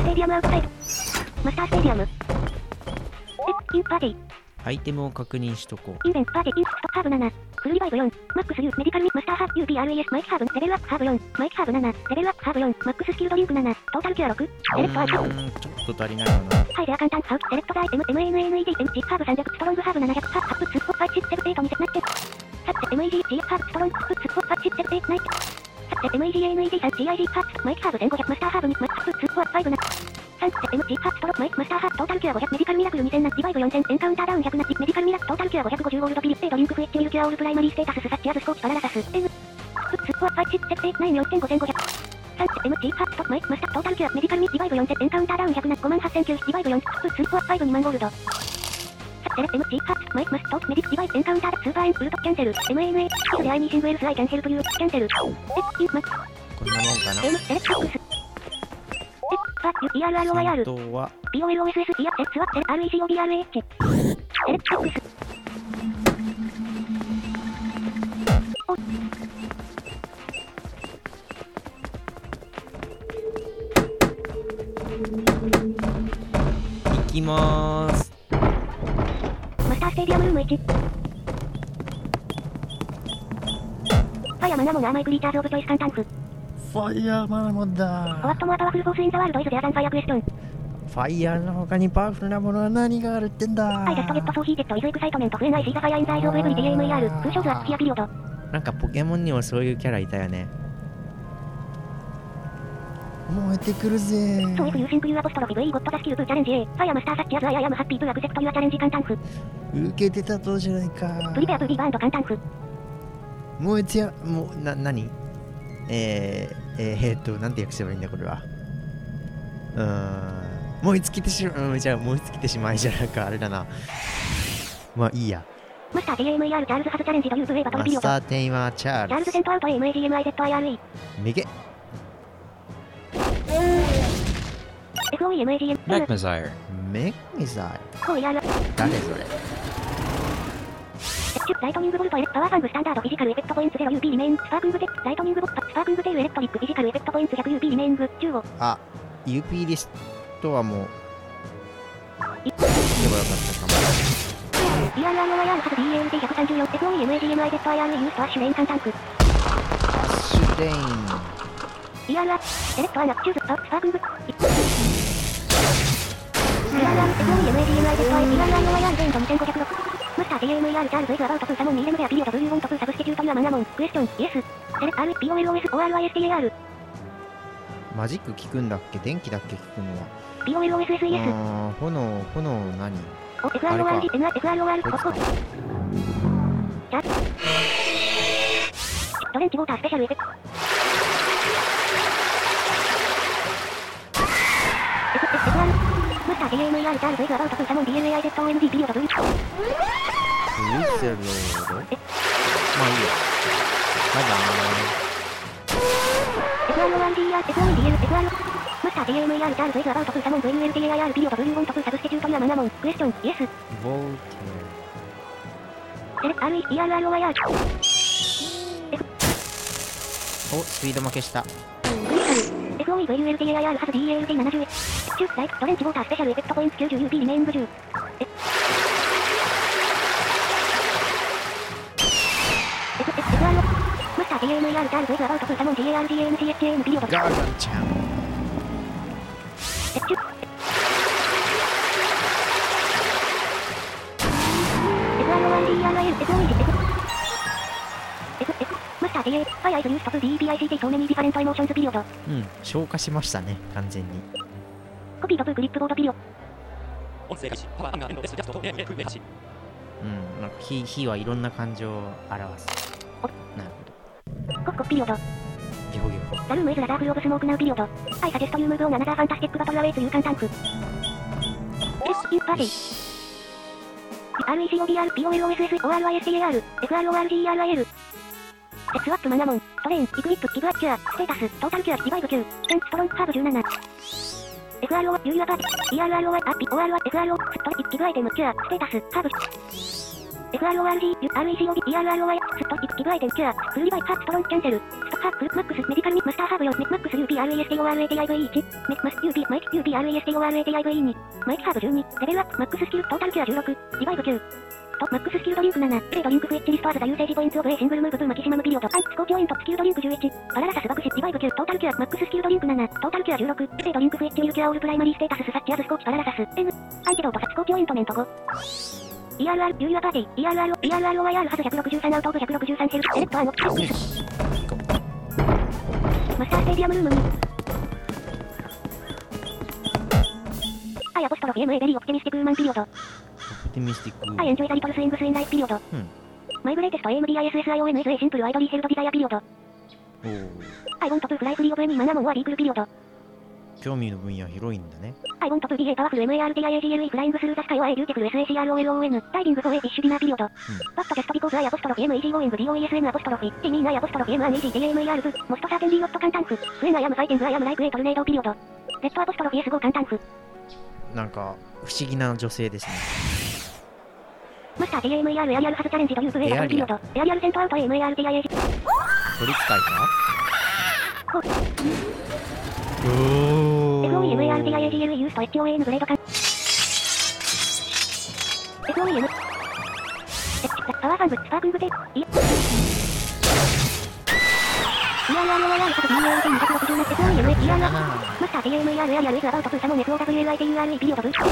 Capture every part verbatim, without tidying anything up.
ステディアムアウトサイド。マスターステディアム。え、インパーティー。 アイテムを確認しとこインベントパーティーインストハーブなな。フルリバイブよん。マックス U メディカルミマスターハーブ ユーピーアールイーエス マイキハーブレベルアップハーブよん。マイキハーブなな。レベルアップハーブよん。マックススキルドリンクなな。トータルキュアろく。 う。 エレクトアイシャうーん、ちょっと足りないかな。 ハイレア簡単ハウスセレクトザアイテム エムエヌエヌイーディー エムチハーブさんびゃくストロングハーブななひゃくハーブツーフォーファイシックセブンエイトにセッナッテサッテ エムイージー ジー ハーブストロングハーブツーフォーファイシックセブンエイトナイトサッテ エムイージーエヌイーディー さん ジーアイジー ハーブマイキハーブせんごひゃくマスターハーブにマックスツーフォーファイブなさん エムジー ハーブストロマイマスターハーブトータルキュアごひゃくメディカルミラクルにせんなリバイブよんせんエンカウンターダウンひゃくなメディカルミラクルトータルキュアごひゃくごじゅうゴールドピリッテドリンクフエッチミルキュアオールプライマリーステータススサッチアズスコーチパララサス N ツーフォーファイシックセブンエイトナインよんせんごせんごひゃくさん エムジー ハーブストマイマスタートータルキュアメディカルミリバイブよんせんエンカウンターダウンひゃくなごまんはっせんきゅうひゃくリバイブよんツーフォーファイブにまんゴールドセレ エムジー ハーブマイマストメディリバイブエンカウンタースーパーエンウルトキャンセル エムエヌエー スキルでアイミーシングエルスアイキャンセルプユーキャンセルエインマックこんなもんかな。 M セレクトックスパー イーアールアールオーアイアール戦闘はピーオーエルオーエスエス イアセッツワッセル アールイーシーオービーアールエイチ セレクトックス行きまーす。 マスターステディアムルームいちファイアマナモンアーマイクリーチャーズオブチョイス簡単フファイヤーマナモンホだ。 ワットモアパワフルフォースインザワールドイズデアザンファイアクエスチョンファイヤーの他にパワフルなものは何があるってんだ。 アイジャストゲットソーヒージェットイズエクサイトメントフエンアイシーザファイアインザアイズオブエブリディエムイーアール空想図アップヒアピリオドなんかポケモンにもそういうキャラいたよね。 燃えてくるぜ。 そう if you think you apostrophe V got the skill to challenge A ファイアマスターサッチアズ I am happy to accept your challenge 簡単フ受けてたとじゃないか。 プリペアプリバーンド簡単フ燃えてや。 もう、な、なにえー、えー、えーっと、なんて訳せばいいんだ、これは。うーん、燃え尽きてしまう、うん、じゃあ燃え尽きてしまいじゃなんかあれだな。まあいいや。 マスター ジェーエムイーアール チャールズハズチャレンジというプレイバトルマピリオドスターテイマーチャールズ。 チャールズセントアウト エムエージーエムアイゼットアイアールイーめげ。 エフオーイーエムエージーエム Mechmazire. メミザイ。 コーイアール誰それ。 ライトニングボルトエレパワーファングスタンダードフィジカルエフェクトポイント ゼロユーピー リメインスパークングテライトニングボットスパークングテールエレクトリックフィジカルエフェクトポイント ひゃくユーピー リメイングじゅうごあ、ユーピー リストはもう、 い言えばよかったかも。 イーアールアールオーアイアール ハズ ディーエーエルティーひゃくさんじゅうよん エフオーイーエムエージーエムアイゼットアイアールイー ユーストアッシュレイン簡単フアッシュレイン。 イーアールアール セレクトアンアップチューズスパークング イーアールアール エフオーイーエムエージーエムアイゼットアイ イーアールアールオーアイアール ゼントにせんごひゃくろくマスター ジェーエムイーアール チャールズ イズアバウトプーサモンミーレムベアピリオドブルーウォントプーサブスティチュートユアマナモンクエスチョンイエスセレ アールピーオーエルオーエスオーアールアイエスティーエーアールマジック効くんだっけ？電気だっけ効くのは。 ピーオーエルオーエスエスイエスあー、炎、炎何？ お エフアールオーアールジー エヌアール エフアールオーアールこいつか。 チャートレンチウォータースペシャルエフェクトエフエフアールマスター ジェーエムイーアール チャールズ イズアバウトプーサモン ディーエルエーアイゼットオーエムディー ピリオドブルーブルーセロード？まあいいや。バイバエフアールオーアールディーアール エフオーイーディーエル エフアールマスター ジェーエムイーアール チャールズ イズアバウトプーサモン ブイユーエルティーエーアール ピリオドブルーウォントプーサブスティチュートユアマナモンクエスチョンイエスー。ボーテセレ アールイー イーアールアールオーアイアールお、スピード負けした。 クリスタル エフオーイーブイユーエルティーエーアール ハズ ディーエーエルティーななじゅう チューライトトレンチウォータースペシャルエフェクトポイント きゅうじゅうユーピー リメイングじゅうエフエフアールマスター ジェーエムイーアール チャールズ イズアバウトプーサモン ジーエーアールジーエーエムシーエイチエーエム ピリオドガーガンちゃん。 エフチュエフアールオーアールディーアールアイエル エフオーイー エフエフエフマスター ジェーエー ファイアイズユーストプ ディーイーピーアイシーティー ソーメニーディファレントエモーションズピリオドうん、消化しましたね、完全に。 コピードプークリップボードピリオド音声開始パワーアンガーエンドデスジャストネームフメハシうん、なんか火、火はいろんな感情を表す。なるコフコフピリオドほど。ギホギホ。 ザルームイズラダーフルオブスモークナウピリオドアイサジェストユームーブオンアナザーファンタスティックバトルアウェイツユー簡単フエスインパーティー アールイーシーオービーアール ピーオーエルオーエスエス オーアールアイエスティーエーアール エフアールオーアールジーイーアールアイエル セツワップマナモントレインイクリップイグアッチュアステータストータルキュアリバイブきゅうテンストロングハーブじゅうなな エフアールオー ユーユアパーティー イーアールアールオーアイ アッピ オーアールアイ エフアールオー ストリイグアイテムキュアステータスハーブエフアールオーアールジー、アールイーシーオービー、イーアールアールオーアイ、スト、ギブアイテム、キュア、フルリバイパー、ストロングキャンセル、ストハーク、マックス、メディカルミ、マスターハーブ用、マックス ユーピーアールイーエスティーオーアールエーティーアイブイワン、メマス ユーピー、マイキ ユーピーアールイーエスティーオーアールエーティーアイブイワン、マイキハーブじゅうに、レベルアップ、マックススキル、トータルキュアじゅうろく、リバイブきゅう。と、マックススキルドリンクなな、Aドリンクフエッジリストアズザユーセージポイントオブ A シングルムーブブーマキシマムピリオド、アイ、スコーピオイント、スキルドリンクじゅういち、パララサスバクシ、リバイブきゅう、トータルキュア、マックススキルドリンクなな、トータルキュアじゅうろく、A ドリンクフエッジミルキュアオールプライマリーステータススサッチアズスコーチパララサス、N、アンティドートサスコーピオイントメントご。イーアールアール、ユーユアパーティー、イーアールアール、イーアールアールオーアイアール ハズひゃくろくじゅうさんアウトオブひゃくろくじゅうさんヘルツ、セレクトアンオプション。マスターステーディアムルームに。アイアポストロフィエムエベリーオプティミスティックウーマンピリオド。 オプティミスティック。 アイエンジョイザリトルスイングスインライフピリオド。 うん。 マイグレイテスト エーエムディーアイエスエスアイオーエヌエスエー シンプルアイドリーヘルドディザイアピリオド。 おお。 アイボントプーフライフリーオブエニーマナモンはビークルピリオド。 興味の分野広いんだね。 I want to be a powerful MARTIAGLE flying through the sky or a beautiful SACROLON diving for a fish dinner period. But just because I apostrophe M E G O N D O E S N apostrophe I mean I apostrophe M A N E G T A M A R V most certainly not cantanf. When I am fighting I am like a tornado period. Let apostrophe S go cantanf. なんか不思議な女性ですね。 マスター ティーエムエーアール エアリアルハズチャレンジというプレイヤーピリオド。エアリアルセントアウト MARTIAG。 取り使いかおおーエフオーイーエムエーアールティーアイエージーエルイー ユースト エイチオーエヌ ブレードカン エフオーイーエム パワーファングスパークングテイイ イーアールアールオーアイアール ハズ ビーエーエルティーにひゃくろくじゅう エフオーイーエム イーアールアール マスター ティーエムエーアール エアリアルイズアバウトプーサモン エフオーダブリューエルアイティーユーアールイー ピリオドブー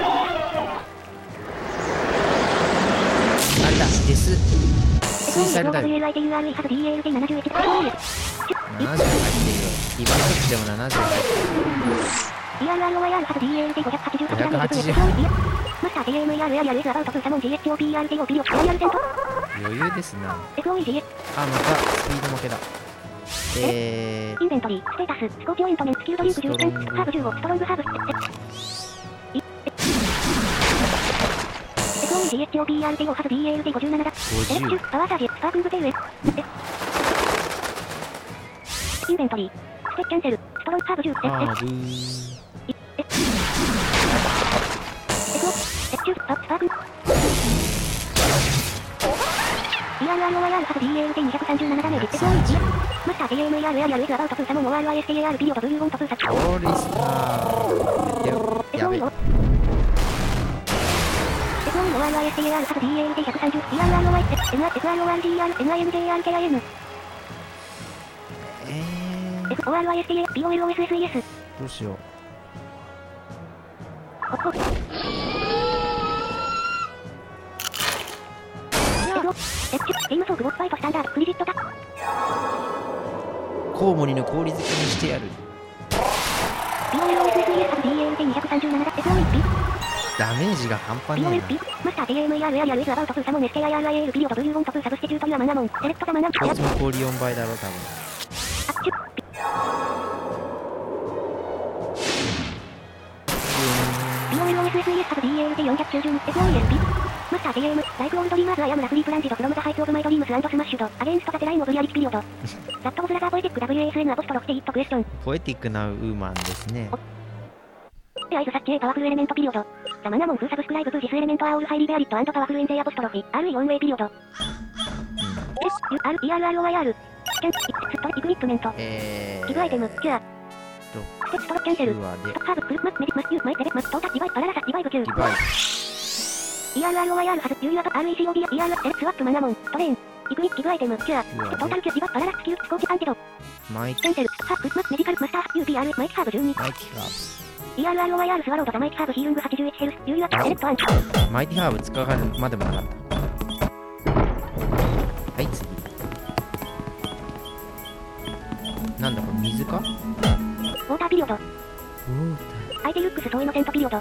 あれだ、デススイサイドダイブエフオーイーエム アイティーユーアールイー ハズ ビーエーエルティーななじゅういちななじゅう入ってるよ。リバイトでもななじゅう入ってる。 イーアールアールオーアイアール ハズ ビーエーエルティーごひゃくはちじゅうはちごひゃくはちじゅうマスター ティーエムエーアール エアリアルイズアバウトプーサモン ティーエイチオーピーアールティーオー ピリオドエアリアルセント余裕ですな。 エフオーイージーあ、またスピード負けだ。えーインベントリー、ステータス、スコーピオイントメン、スキルドリンクじゅうてん、ハーブじゅうご、ストロングハーブ、エフオーイージーエイチオーピーアールティーオー ハズ ビーエーエルティーごじゅうななだ。エレクチュ、パワーチャージ、スパークングテールエインベントリー、ステッキャンセル、ストロングハーブじゅう、エハーブエエチュ、パスパークン イーアールアールオーアイアール ハズ ビーエーエルティーにひゃくさんじゅうななダメージ エフオーイージー マスター ティーエムエーアール エアリアルイズアバウトプーサモン オーアールアイエスティーエーアール ピリオドブルーオントプーサッチオーリスター言ってよ。やべ。 エフオーイー オーアールアイエスティーエーアール ハズ ビーエーエルティーひゃくさんじゅう イーアールアールオーアイ エフアールオーアールジーアール エヌアイエムジェーアールケーアイエムえーエフオーアールアイエスティーエー ピーオーエルオーエスエスイーエスどうしよう。 おっとエッチゲームソークボスファイトスタンダードクリジットだコウモリの氷漬けにしてやる。 ピーオーエルオーエスエスイーエス ハズ ビーエーエルティーにひゃくさんじゅうななだ エフオーイーピーダメージが半端ねえピーオーエルピー マスター ティーエムエーアール エアリアルイズアバウトプーサモン エスケーアイアールアイエル ピリオドブルーオントプーサブスティチュートユアマナモンセレクトザマナンな。こいつも氷よんばいだろう、多分。 アッチュピーオーエルオーエスエスイーエス ハズ ビーエーエルティーよんひゃくきゅうじゅうに エフオーイーエスピーマスター ティーエム ライクオールドリーマーズアイアムラフリープランジドフロムザハイツオブマイドリームスアンドスマッシュドアゲンストタテラインオブリアリティピリオドザットオブズラザーポエティック ダブリューエーエスエヌ アポストロフテイットクエスチョンポエティックなウーマンですね。 アイズサッチエパワフルエレメントピリオドザマナモンフーサブスクライブプージスエレメントアオールハイリベアリットアンドパワフルエンゼアポストロフィ アールイー オンウェイピリオド エス ユー アール イー アール アール オー アイ アール スキャンストイクイップメントえーギブアイテムキュアとステッチトロキャンセルうわでストハーブフルマスメディマスユーマイテレマストータリバイパララサリバイブキューリバイイーアールアールオーアイアール ハズユーユアと アールイーシーオービー イーアール セレスワップマナモントレインイクイギブアイテムキュアうわトータルキュリバパララスキルスコーチアンティドマイキキャンセルハーブマスメディカルマスター ユーピーアール マイキハーブじゅうにマイティハーイーアールアールオーアイアール スワロードザマイキハーブヒーリングはちじゅういちヘルスユーユアとセレクトアンチブマイティハーブ使うまでもなかった。はい次。なんだこれ水か？ ウォーターピリオドウォーター相手ユックス総イノセントピリオド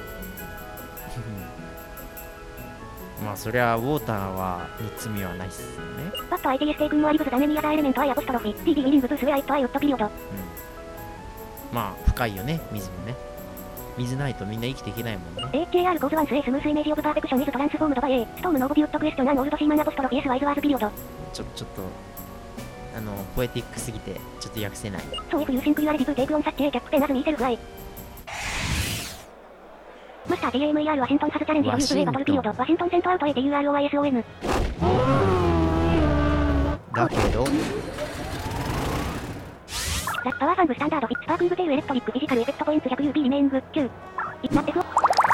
まあそりゃウォーターはに罪はないっすよね。 バット アイティーエス テイクンモアリブズダネニアダエレメントアイアポストロフィ ディーディー ウィリングブースウェアイットアイウッドピリオドうん。まあ深いよね水もね。水ないとみんな生きていけないもんね。 エイチエーアール コーズワンス A スムースイメージオブパーフェクションイズトランスフォームドバイ A ストームノーボビュットクエスチョンアンオールドシーマンアポストロフィ S ワイズワーズピリオドちょちょっとあのポエティックすぎてちょっと訳せない。 そう if you think you are ready to take on such a cap and as me self I マスター ジェイエムイーアール ワシントンハズチャレンジグループ A バトルピリオド。ワシントンセントアウト エーティーユーアールオーワイエスオーエヌ。 だけどラパワーファングスタンダードフィッツパークングテールエレクトリックフィジカルエフェクトポイント ひゃくユービー リメイングきゅう。いな エフオー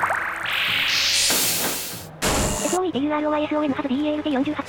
エフオーイー ティーユーアールオーワイエスオーエヌ ハズ ディーエーエルティーよんじゅうはち。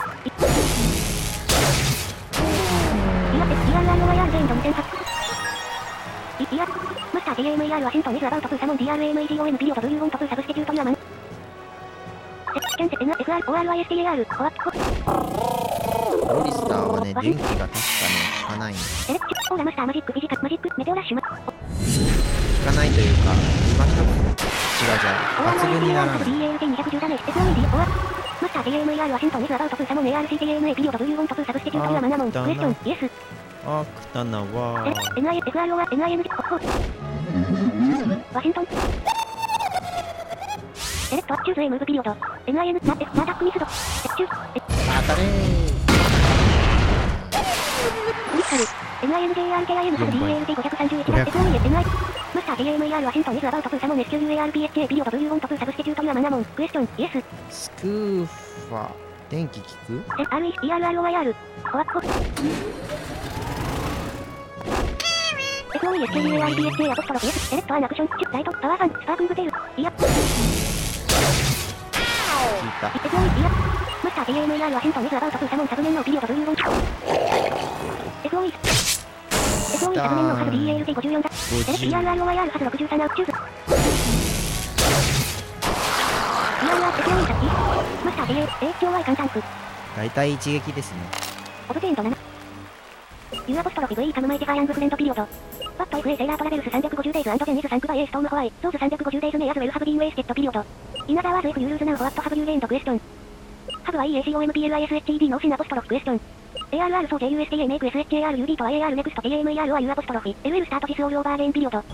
いや、ディーアールアールオーワイアール レインドにせんはっぴゃく。いや、マスター ジェイエムイーアール ワシントンイズアバウトプーサモン ディーアールエムイージーオーエヌ ピリオド Do you want to サブスティチュートユアマン。セキャンセ エヌエフアールオーアールアイエスティーエーアール ホワットロリスターはね、電気が確かね、効かないんです。 エレクチュオーラマスターマジックフィジカルマジックメテオラッシュマ効かないというか、全く違うじゃん。抜群にならない。 ディーエーエルティーにひゃくじゅうダメージ エフオーイーディー オアマスター ジェイエムイーアール ワシントンイズアバウトプーサモン エーアールシーティーエーエヌエー ピリオド Do you want to サブスティチュートユアマナモンクエスチョンイエスあ、くたなわー。 エヌアイエフアールオーは エヌアイエヌ ホホワシントンセレクトチューズ A ムーブピリオド エヌアイエヌ ナッエフナーダックミスドチューズ当たれー。 ミスカル エヌアイエヌジェイアールケーアイエム ハズ ディーエーエルティーごひゃくさんじゅういち エフオーイー エヌアイマスター ジェイエムイーアール ワシントンイズアバウトプーサモン エスキューユーエーアールピーエイチエー ピリオド Do you want to サブスティチュートユアマナモンクエスチョンイエススクーファ電気効くエフアールイー イーアールアールオーワイアール ホワットエフオーイー エスキューユーエーアールピーエイチエー アポストロフ S セレクトアンアクションチュライトパワーファンスパークングテールイヤ聞いた。 エフオーイー イヤマスター ジェイエムイーアール ワシントンイズアバウトプーサモンサブメンのピリオド Do you want to エフオーイー エフオーイー サブメンのハズ ディーエーエルティーごじゅうよんだセレクト イーアールアールオーワイアール ハズろくじゅうさんアウトチューズ イーアールアール エフオーイー サッキーマスター ジェイエーエイチオーワイ 簡単符大体一撃ですね。 オブテインドななユーアポストロフィ V カムマイティファイアングフレンドピリオドパッド エフエー セイラートラベルスさんびゃくごじゅうデイズ&ジェニズさんクバイエーストームホワイソーズさんびゃくごじゅうデイズメアズウェルハブビーンウェイステッドピリオドイナザーワーズ If you lose now what have you gained question ハブは イーエーシーオーエムピーエルアイエスエイチイーディー ノーシンアポストロフクエスチョン エーアールアール そう ジェイユーエスティーエー メイク エスエイチエーアール ユーディー と アイエーアール ネクスト ジェイエムイーアール は ユーアポストロフィ エルエル スタートシスオールオーバーレインピリオドあ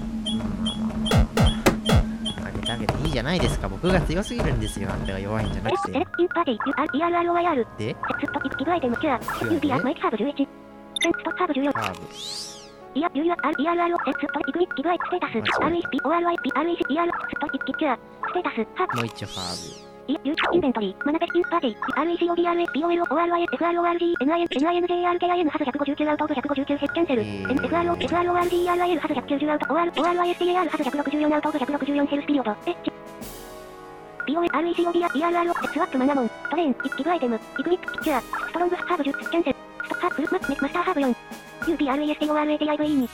げてあげていいじゃないですか。僕が強すぎるんですよ。あんたが弱いんじゃなくて。 セレクインパーティー イーアールアールオーワイアールでスットイクギブアイテムキュア ユーピーアーマイキハーブじゅういちケンストハーブじゅうよんハーブ。 イヤユーアール イーアールアール セッツトイクギギブアイステータス アールイーピー オーアールアイピー アールイーシー イーアール ストイクキュアステータスハーブもう一丁ハーブ。 イユーインベントリーマナペインパーティー アールイーシーオービーアールエーピーオーエルオーアールアイエフアールオーアールジー エヌアイエヌ エヌアイエヌジェイアールケーアイエヌ ハズひゃくごじゅうきゅうアウトオブひゃくごじゅうきゅうヘッキャンセル エフアールオー エフアールオーアールジー イーアールアイエル ハズひゃくきゅうじゅうアウト オーアール オーアールアイエスティーエーアール ハズひゃくろくじゅうよんアウトオブひゃくろくじゅうよんヘルスピリオドエッチ ピーオーエル アールイーシーオービーアール イーアールアール スワップマナモントレインイギブアイテムイグニックキュアストロングハーブじゅうキャンセルストハーブママスターハーブよん ユーピーアールイーエスティーオーアールエーティーアイブイ に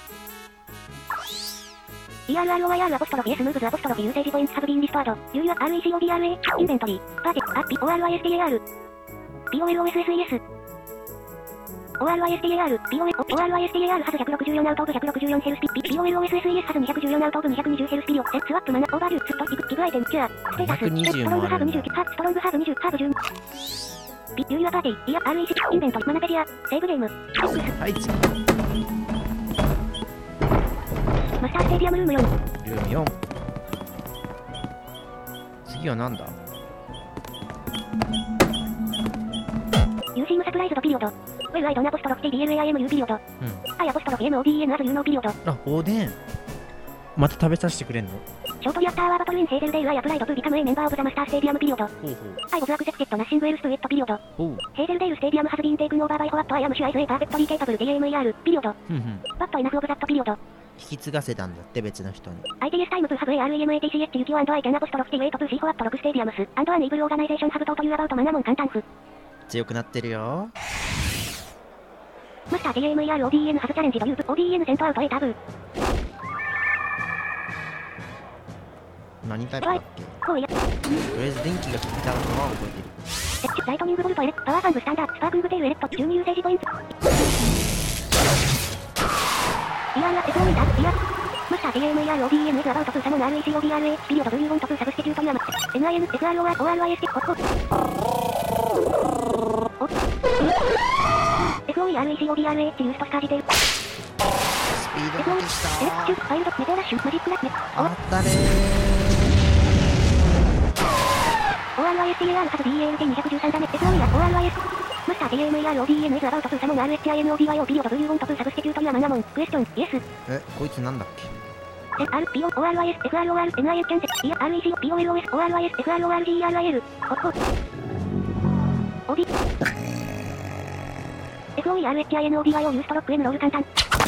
イーアールアールオーワイアール アポストロフィ S ムーブズアポストロフィユーセージポイントハブビーンリストアード ユーアールイーシーオービーアールエー インベントリーパーティー アッピ オーアールアイエスティーエーアール ピーオーエルオーエスエスイーエス オーアールアイエスティーエーアール ピーオーエル オーアールアイエスティーエーアール ハズひゃくろくじゅうよんアウトオブひゃくろくじゅうよんヘルスピ ピーオーエルオーエスエスイーエス ハズにひゃくじゅうよんアウトオブにひゃくにじゅうヘルスピリオセスワップマナオーバーリューストイクギブアイテムキュアステータスストロングハーブにじゅうハストロングハーブにじゅうハーブじゅうピユーアパーティー イーアールイーシーインベントリマナペディアセーブゲームはい次。 マスターステディアムルームよんルームよん。次はなんだ。 ユーシームサプライズドピリオドウェルアイドンアポストロフ ティーディーエルエーアイエムユー ピリオドうん。 アイアポストロフ エムオーディーエヌ アズユーノーピリオドあ、おでん。また食べさせてくれんの？ ショートリアスターワーバトルインヘーゼルデイルアイアプライドトゥビカムエメンバーオブザマスターステディアムピリオドほうほう。 アイボズアクセプテッドナッシングエルストゥエットピリオドほう。 ヘーゼルデイルステディアムハズビーンテイクンオーバーバイホワットアイアムシュアイズエイパーフェクトリーケーパブル ジェイエムイーアール ピリオドふんふん。 バットイナフオブザットピリオド引き継がせたんだって別の人に。 アイティーエスタイムプーハブ エーアールイーエムエーティーシーエイチ ユキオ アンドアイキャンアポストロフティウェイトプーシーホワットロクステディアムスアンドアンイブルオーガナイゼーションハブトートユーアバウトマナモン簡単符強くなってるよ。 マスター ジェイエムイーアール オーディーエヌ ハズチャレンジドユープ オーディーエヌ セントアウトエータブー何タイプだっけ。 こうやとりあえず電気が効いたのは覚えてる。 エッチライトニングボルトエレクパワーファングスタンダースパークングテールエレクトじゅうにユーセージポイントイーアールエスオーイータイヤマスター ジェイエムイーアール オーディーエヌ イズアバウトプーサモン アールイーシーオービーアールエイチ ピリオド Do you want to サブスティチュートユアマ エヌアイエヌ エフアールオーアールアイエスティホッホ エフオーイーアールイーシーオービーアールエイチ ユーストスカージテールスピードがでしエレクた。 チューファイルドメテオラッシュマジックラッメあったれー。 オーアールアイエスティーエーアール ハズ ディーエーエルティーにひゃくじゅうさんダメ エフオーイー や オーアールアイエス マスター ジェイエムイーアール オーディーエヌ イズアバウトプーサモン アールエイチアイエヌオーディーワイオー ピリオド Do you want to サブスティチュートユアマナモンクエスチョンイエスえ、こいつなんだっけ。 エアールピーオーオーアールアイエスエフアールオーアールエヌアイエル キャンセル。いや、アールイーシーオーピーオーエルオーエスオーアールアイエスエフアールオーアールジーアールアイエル。ほっほ。オービー。エフオーイーアールエイチアイエヌオーディーワイオー ユーストロック M ロール簡単。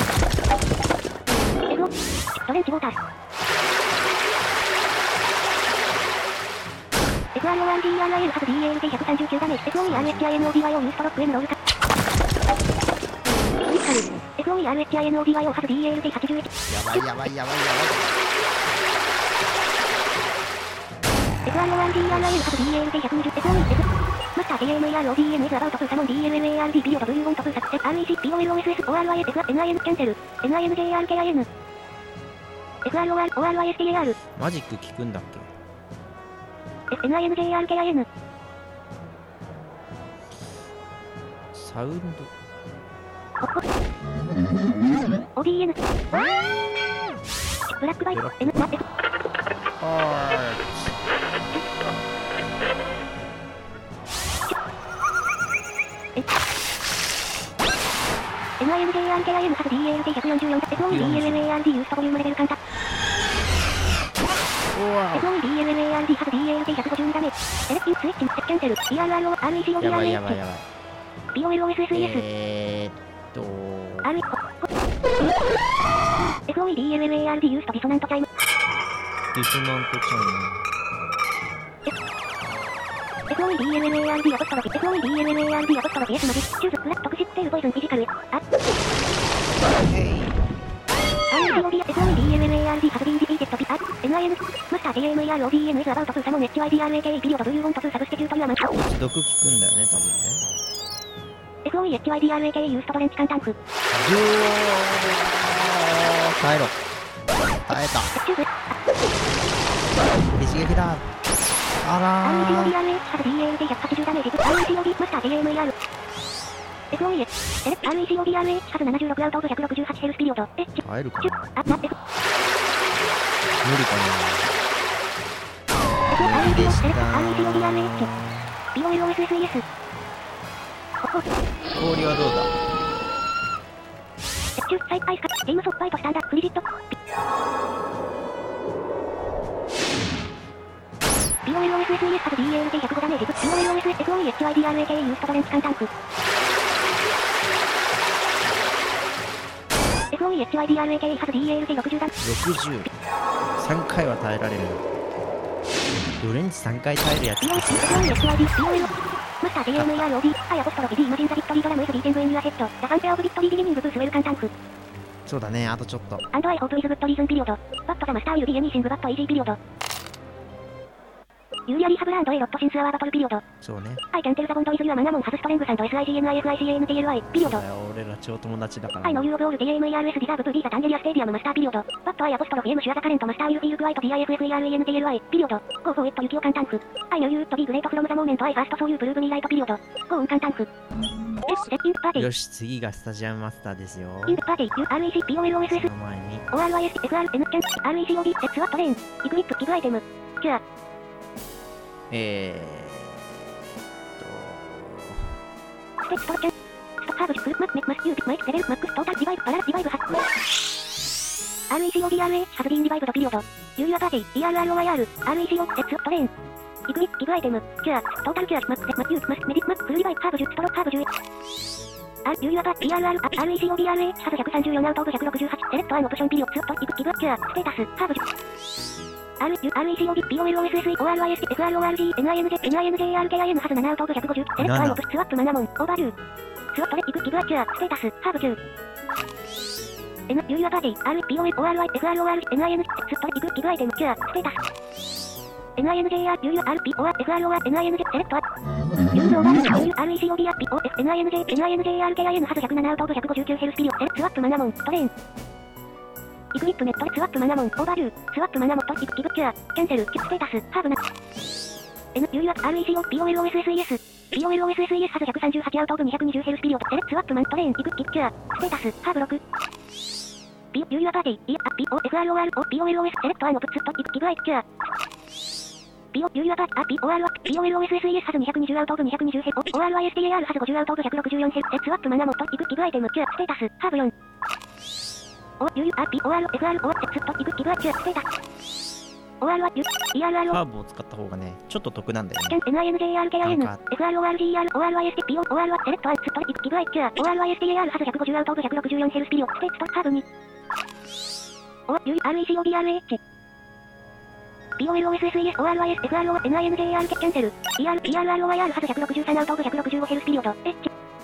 エフオー。ストレンチウォーター。エフアールオーアールジーアールアイエル ハブ ディーエーエル でひゃくさんじゅうきゅうダメージ。エフオーイーアールエイチアイエヌオーディーワイオー ユーストロック M ロール簡単。エフオーイーアールエイチアイエヌオーディーワイオー ハブ ディーエーエル ではちじゅういち。 やばいやばいやばいやばい。 エフアールオーアールジーアールアイエル ハブ ディーエーエル でひゃくにじゅう。エフオーイー F。マスター ジェイエムイーアールオーディーエムエス アバウトプーサモン ディーエルエルエーアールディー ピリオド ブイユーワン とプーサクセ アールイーシー ピーオーエルオーエスエス オーアールアイエス エヌアイエヌ キャンセル エヌアイエヌ ジェイアール ケーアイエヌ エフアールオーアール オーアールアイエス ティーエーアールマジック聞くんだっけ？ エヌアイエヌ ジェイアール ケーアイエヌサウンド。 オーディーエヌ ブラックバイト N ナ F エヌアイエヌ ジェイアール ケーアイエヌ ハブ ディーエーエル でひゃくよんじゅうよん エフオーイー ディーエルエルエーアールディー ユーストボリュームレベル簡単。エフオーイー ディーエルエルエーアールディー ハブ ディーエーエル でひゃくごじゅうにダメージ。エレクティンスイッチキャンセル イーアールアールオー アールイーシーオー ディーアールエイチやばいやばいやばい。 ピーオーエルオーエスエスイーエスえーっと R エフオーイー ディーエルエルエーアールディー ユーストディソナントチャイムディソナントチャイム。 エフオーイー ディーエルエルエーアールディー アポストロフィ エフオーイー ディーエルエルエーアールディー アポストロフィ S マジチューズフラットクシッテールポイズンフィジカルあ アールイーシーオーディー エフオーイー ディーエルエルエーアールディー ハブ ディーディフィーテッド ピ ア エヌアイエヌ マスター ジェイエムイーアールオーディーエムエス アバウトプーサモン エイチワイディーアールエーケーイー ピリオド ブイユーワン とプーサブスティチュートユアマン毒効くんだよね多分ね。 エフオーイー エイチワイディーアールエーケーイー ユーストトレンチ簡単フジョー耐えろ耐えたチューブ一撃だ。あらアールイーシーオーディーアールエイチ ハブ ディーエーエル でひゃくはちじゅうダメージ アールイーシーオーディー マスター ジェイエムイーアール エフオーイー セレク アールイーシーオーディーアールエイチ ハブななじゅうろくアウトオブひゃくろくじゅうはちヘルスピリオド エッチ耐えるかチュな。 あな F 無理かな。 エフオーアールイーシーオー無理でしたセレク アールイーシーオーディーアールエイチ ピーオーエルオーエスエスイーエス氷はどうだ。 チュサイアイスカゲームソッパイとスタンダフリジット ピーオーエルオーエスエスイーエス ハブ ディーエーエル でひゃくごダメージ ピーオーエルオーエスエス エフオーイー エイチワイディーアールエーケーイー ユーストトレンチ簡単フ エフオーイー エイチワイディーアールエーケーイー ハブ ディーエーエル でろくじゅうダメージろくじゅう。さんかいは耐えられる。ドレンチさんかい耐えるやつ。 ピーオーエル エフオーイー エイチワイディー ピーオーエル マスター ジェイエムイーアールオーディー アイアポストロフィ D イマジンザビットリードラム エス ビーテングエンユアヘッドザファンペアオブビットリービギニングブースウェル簡単フそうだね、あとちょっと。 アンドアイホープイズグッドリーズンピリオドバットザマスターユビエニーシングバットイージーピリオドユーリアリハブランドエロットシンスアワーバトルピリオドそうね。 アイキャンテルザボンドイズユアマナモンハスストレングサンド エスアイジーエヌアイエフアイシーエーエヌティーエルアイ ピリオド俺ら超友達だから。 アイノユーオブオール ディーエムイーアールエス ディザーブプーディーザタンゲリアステーディアムマスターピリオドバットアイアポストロフィ M シュアザカレントマスターユーフィールクワイト ディーアイエフエフイーアールイーエヌティーエルアイ ピリオドゴーフォーエットユキオ簡単フアイノユーウッドビーグレートフロムザモーメントアイファーストソーユープルーブミーライトピリオドゴーウン簡単フエスレッインパーティーよし、次がスタジアムマスターですよ。 インパーティー ユーアールイーシー ピーオーエルオーエスエスその前に。 オーアールアイエス エフアール N キャン アールイーシーオーディー スワットレーンイグニップギブアイテムキュアえステッチトロキャンストハーブジフルマックメマスユービマイクレベルマックストータルディバイブパララディバイブハッ アールイーシーオーディーアールエイチ ハズビーンディバイブドピリオドユーユアパーティー イーアールアールオーアイアール アールイーシーオー セッツトレーンイグニップギブアイテムキュアトータルキュアマックセマユーマスメディマックフルディバイブハーブジュストロハーブジュあ、ユーユアパーティー イーアールアール アールイーシーオーディーアールエイチ ハズひゃくさんじゅうよんアウトオブひゃくろくじゅうはちセレクトアンオプションピリオスロットイグギブキュアステータスハーブジュR、アールイーシーオーディー、ピーオーエルオーエスエスイー、オーアールアイエス、エフアールオーアールジー、エヌアイエヌジェー、エヌアイエヌジェーアールケーアイエヌ ハズななアウトオブひゃくごじゅう、セレクトアンオプスワップマナモン、オーバーリュー。スロットレイグギブアキュア、ステータス、ハーブキュー。N、ユーユアバーディー、R、ピーオーエル、オーアールアイ、エフアールオーアール、エヌアイエヌ、ストレイグギブアイテム、キュア、ステータス。エヌアイエヌジェーアール、ユーユアール、ピーオーアール、エフアールオーアール、エヌアイエヌジェー、セレクトア。ユーユーオーバーディー、ユーユーアールイーシーオーディーアール、ピーオーエフ、エヌアイエヌジェー、エヌアイエヌジェーアールケーアイエヌ ハズひゃくななアウトオブひゃくごじゅうきゅうヘルスピリオ、セレクトワップマナモン、トレーン。イグニップネットレスワップマナモン、オーバーリュー、スワップマナモンとイグギブキュア、キャンセル、キステータス、ハーブナ。N、ユーユーアールイーシーオー、ピーオーエルオーエスエスイーエス、ピーオーエルオーエスエスイーエス ハズひゃくさんじゅうはちアウトオブにひゃくにじゅうヘルスピリオド、セレクトワップマントレーン、イグギブキュア、ステータス、ハーブロク。P、ユーユーアーパーティー、イー、ピーオーエフアールオーアール、ピーオーエルオーエス、セレクトアンオプストイグギブアイキュア。P、ユーユーアーパーティー、ピーオーアール、ピーオーエルオーエスエスイーエス ハズにひゃくにじゅうアウトオブにひゃくにじゅうヘル、オーアールアイエスティーエーアール ハズごじゅうアウトオブひゃくろくじゅうよんヘル、セレクトワップマナモンとイグギブアイテムキュア、ステータス、ハーブよん。 O、U、R、P、O、R、F、R、O、Z、と、イグ、ギブ、アチュア、ステータス。オーアール は、U、イーアールアール を、 ハーブを使った方がね、ちょっと得なんだよね。 キャン、エヌアイエヌジェーアールケーアイエヌ、 なんかエフアールオーアールジーアール、オーアールアイエスティー、ピーオー、オーアール は、セレクト、アン、ストリ、イグ、ギブ、アイチュア、オーアールアイエスティーエーアール、ハズひゃくごじゅうアウトオブひゃくろくじゅうよんヘルスピリオ、ステーツと、ハーブに。O、U、アールイーシーオービーアールエイチ。ピーオーエルオーエスエスイーエス、オーアールアイエス、エフアールオー、エヌアイエヌジェーアール、キャンセル。イーアール、ピーアールアールオーアイアール、ハズひゃくろくじゅうさんアウトオブひゃくろくじゅうごヘルスピリオド、H。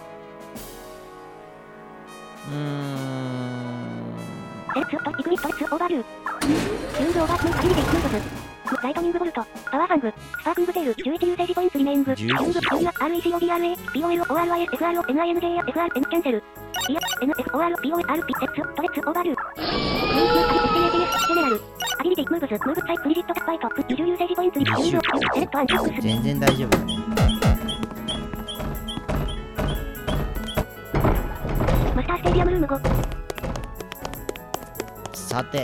うーん。 セレクト、イグ、ミット、レッツ、オーバービュー。チューンズオーバー、ムーン、アビリティ、クルードズ。ライトニングボルト、パワーファング、スパークングテール、じゅういちユーセージポイントリメイング、 じゅういちキング、キング、アールイーシーオービーアールエイチ、ピーオーエル、オーアールアイエス、エフアールオー、エヌアイエヌジェーアール、エフアール、N キャンセル。イヤ、N、F、オーアール、ピーオーエル、アール、ピ、セッツ、トレッツ、オーバービュー。ムーン、アリ、エスティーエーティーエス、ジェネラル。アビリティ、ムーブズ、ムーブサイ、クリジット、タッパイト、にじゅうユーセージポイントリ、キング、セレクト、アンチックス。 全然大丈夫だね。 マスターステーディアムルームご。 さて。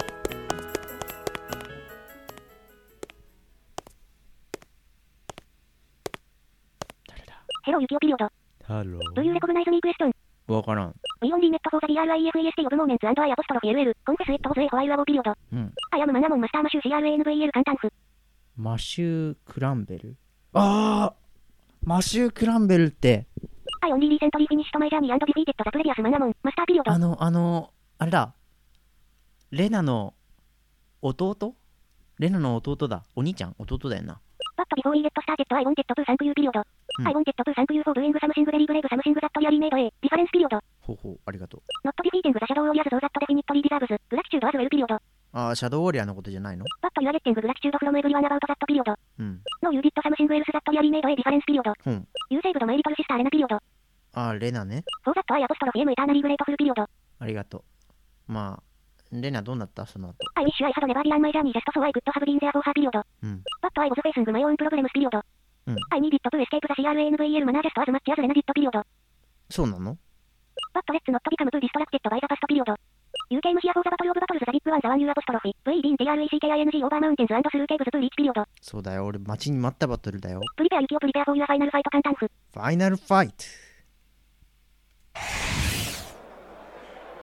ヘロユキオピリオド。 ハロ Do you recognize me question? ー。わからん。 We only met for the B R I F E S T of moments and I apostrophe L L. Confess it was a while ago period. うん。 I am マナモンマスターマシュー シーアールエヌブイエル 簡単符。 マシュー・クランベル。ああマシュー・クランベルって、 I only recently finished my journey and defeated the previous マナモンマスターピリオド。 あの、あの、あれだ。レナの弟レナの弟だ。お兄ちゃん弟だよな。 But before we get started, I wanted to thank you period. うん I wanted to thank you for doing something very brave, something that really made a difference period. ほうほう、ありがとう。 Not defeating the shadow warriors though that definitely deserves gratitude as well period. ああ、シャドウウォリアーのことじゃないの But you are getting gratitude from everyone about that period. うん。 No, you did something else that really made a difference period. うん。 You saved my little sister Lena period. ああ、レナね。 For that I apostrophe am eternally grateful period. ありがとう。まあ、レナどうなったその後。 I wish I had never begun my journey just so I could have been there for her period. うん。 But I was facing my own problems period. うん。 I needed to escape the シーアールエヌブイエル manner just as much as Lena did period. そうなの But let's not become too distracted by the past period. You came here for the battle of battles, the big one, the one you apostrophe. V D in T R E C K I N G over mountains and through caves to reach period. そうだよ。俺、待ちに待ったバトルだよ。 Prepare Yukio, prepare for your final fight 簡単符。 ファイナルファイト